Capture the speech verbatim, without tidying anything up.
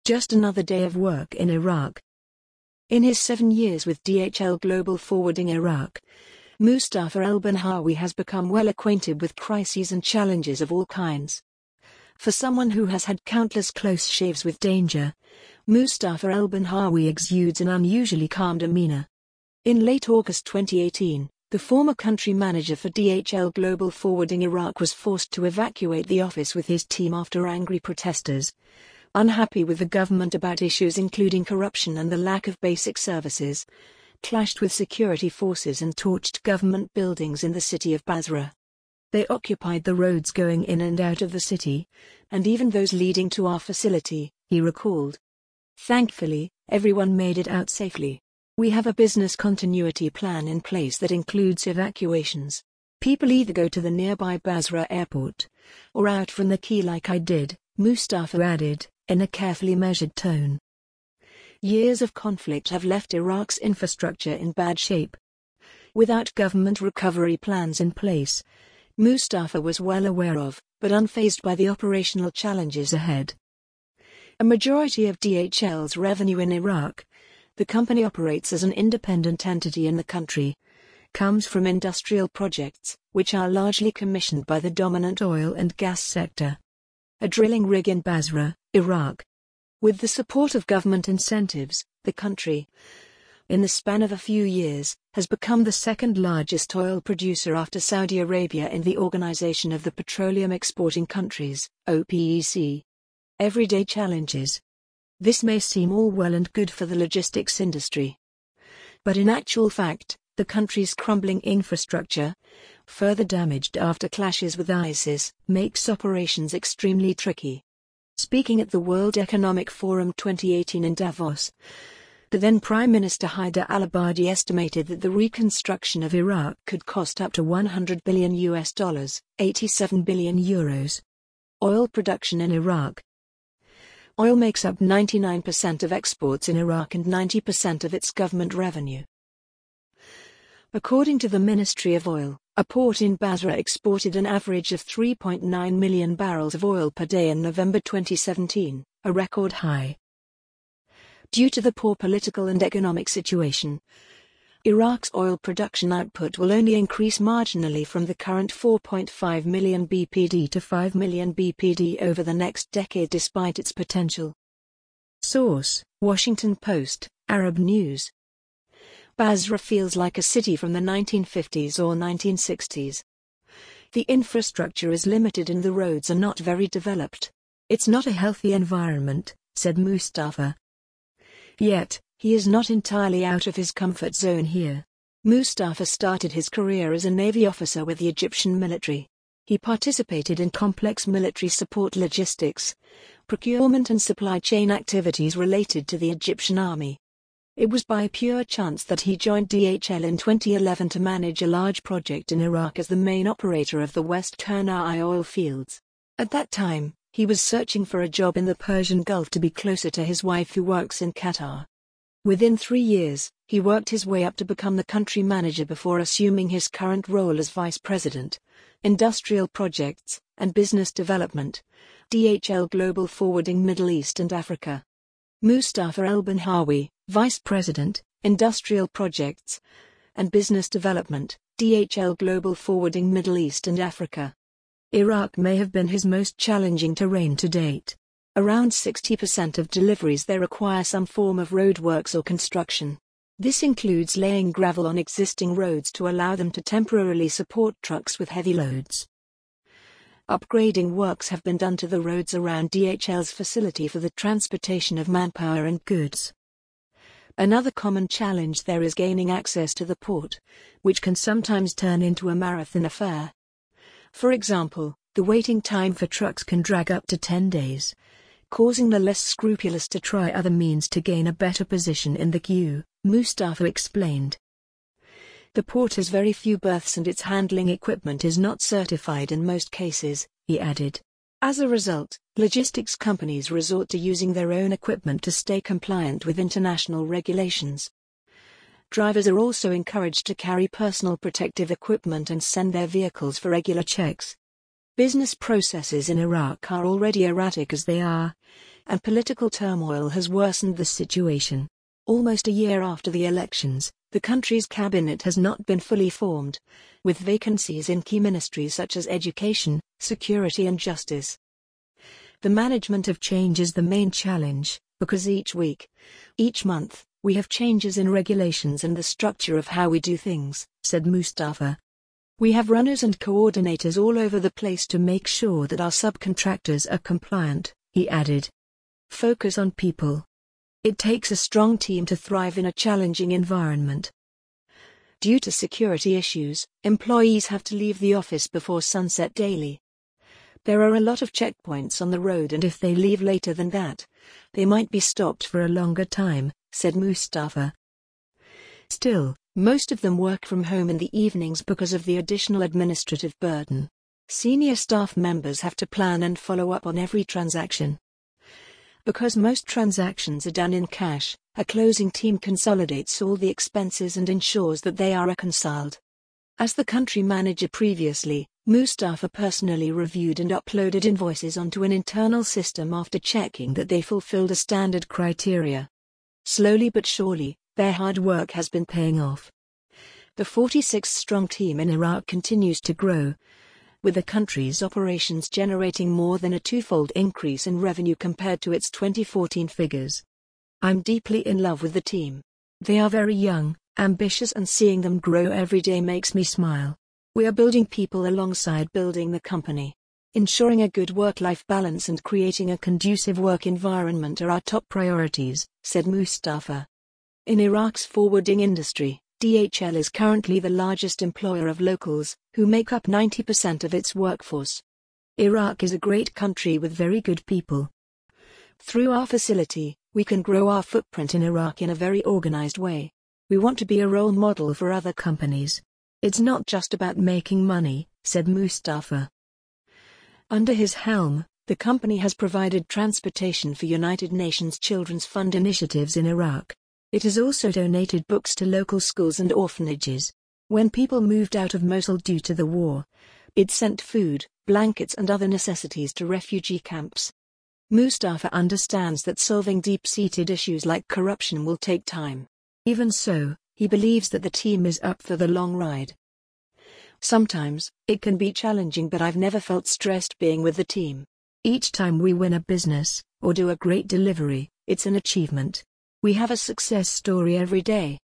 Just another day of work in Iraq. In his seven years with D H L Global Forwarding Iraq, Mustafa El-Benhawi has become well acquainted with crises and challenges of all kinds. For someone who has had countless close shaves with danger, Mustafa El-Benhawi exudes an unusually calm demeanor. In late August twenty eighteen, the former country manager for D H L Global Forwarding Iraq was forced to evacuate the office with his team after angry protesters, unhappy with the government about issues including corruption and the lack of basic services, clashed with security forces and torched government buildings in the city of Basra. They occupied the roads going in and out of the city, and even those leading to our facility, he recalled. Thankfully, everyone made it out safely. We have a business continuity plan in place that includes evacuations. People either go to the nearby Basra airport, or out from the quay like I did, Mustafa added, in a carefully measured tone. Years of conflict have left Iraq's infrastructure in bad shape. Without government recovery plans in place, Mustafa was well aware of, but unfazed by the operational challenges ahead. A majority of D H L's revenue in Iraq, the company operates as an independent entity in the country, comes from industrial projects, which are largely commissioned by the dominant oil and gas sector. A drilling rig in Basra, Iraq. With the support of government incentives, the country, in the span of a few years, has become the second largest oil producer after Saudi Arabia in the Organization of the Petroleum Exporting Countries, O P E C. Everyday challenges. This may seem all well and good for the logistics industry. But in actual fact, the country's crumbling infrastructure, further damaged after clashes with ISIS, makes operations extremely tricky. Speaking at the World Economic Forum twenty eighteen in Davos, the then Prime Minister Haider al-Abadi estimated that the reconstruction of Iraq could cost up to one hundred billion U S dollars, eighty-seven billion euros. Oil production in Iraq. Oil makes up ninety-nine percent of exports in Iraq and ninety percent of its government revenue. According to the Ministry of Oil, a port in Basra exported an average of three point nine million barrels of oil per day in November twenty seventeen, a record high. Due to the poor political and economic situation, Iraq's oil production output will only increase marginally from the current four point five million B P D to five million B P D over the next decade despite its potential. Source: Washington Post, Arab News. Basra feels like a city from the nineteen fifties or nineteen sixties. The infrastructure is limited and the roads are not very developed. It's not a healthy environment, said Mustafa. Yet, he is not entirely out of his comfort zone here. Mustafa started his career as a Navy officer with the Egyptian military. He participated in complex military support logistics, procurement and supply chain activities related to the Egyptian army. It was by pure chance that he joined D H L in twenty eleven to manage a large project in Iraq as the main operator of the West Turnai oil fields. At that time, he was searching for a job in the Persian Gulf to be closer to his wife who works in Qatar. Within three years, he worked his way up to become the country manager before assuming his current role as Vice President, Industrial Projects, and Business Development, D H L Global Forwarding Middle East and Africa. Mustafa El-Benhawi, Vice President, Industrial Projects, and Business Development, D H L Global Forwarding Middle East and Africa. Iraq may have been his most challenging terrain to date. Around sixty percent of deliveries there require some form of roadworks or construction. This includes laying gravel on existing roads to allow them to temporarily support trucks with heavy loads. Upgrading works have been done to the roads around D H L's facility for the transportation of manpower and goods. Another common challenge there is gaining access to the port, which can sometimes turn into a marathon affair. For example, the waiting time for trucks can drag up to ten days, causing the less scrupulous to try other means to gain a better position in the queue, Mustafa explained. The port has very few berths and its handling equipment is not certified in most cases, he added. As a result, logistics companies resort to using their own equipment to stay compliant with international regulations. Drivers are also encouraged to carry personal protective equipment and send their vehicles for regular checks. Business processes in Iraq are already erratic as they are, and political turmoil has worsened the situation. Almost a year after the elections, the country's cabinet has not been fully formed, with vacancies in key ministries such as education, security and justice. The management of change is the main challenge, because each week, each month, we have changes in regulations and the structure of how we do things, said Mustafa. We have runners and coordinators all over the place to make sure that our subcontractors are compliant, he added. Focus on people. It takes a strong team to thrive in a challenging environment. Due to security issues, employees have to leave the office before sunset daily. There are a lot of checkpoints on the road, and if they leave later than that, they might be stopped for a longer time, said Mustafa. Still, most of them work from home in the evenings because of the additional administrative burden. Senior staff members have to plan and follow up on every transaction. Because most transactions are done in cash, a closing team consolidates all the expenses and ensures that they are reconciled. As the country manager previously, Mustafa personally reviewed and uploaded invoices onto an internal system after checking that they fulfilled a standard criteria. Slowly but surely, their hard work has been paying off. The forty-six strong team in Iraq continues to grow, with the country's operations generating more than a twofold increase in revenue compared to its twenty fourteen figures. I'm deeply in love with the team. They are very young, ambitious, and seeing them grow every day makes me smile. We are building people alongside building the company. Ensuring a good work-life balance and creating a conducive work environment are our top priorities, said Mustafa. In Iraq's forwarding industry, D H L is currently the largest employer of locals, who make up ninety percent of its workforce. Iraq is a great country with very good people. Through our facility, we can grow our footprint in Iraq in a very organized way. We want to be a role model for other companies. It's not just about making money, said Mustafa. Under his helm, the company has provided transportation for United Nations Children's Fund initiatives in Iraq. It has also donated books to local schools and orphanages. When people moved out of Mosul due to the war, it sent food, blankets and other necessities to refugee camps. Mustafa understands that solving deep-seated issues like corruption will take time. Even so, he believes that the team is up for the long ride. Sometimes, it can be challenging, but I've never felt stressed being with the team. Each time we win a business, or do a great delivery, it's an achievement. We have a success story every day.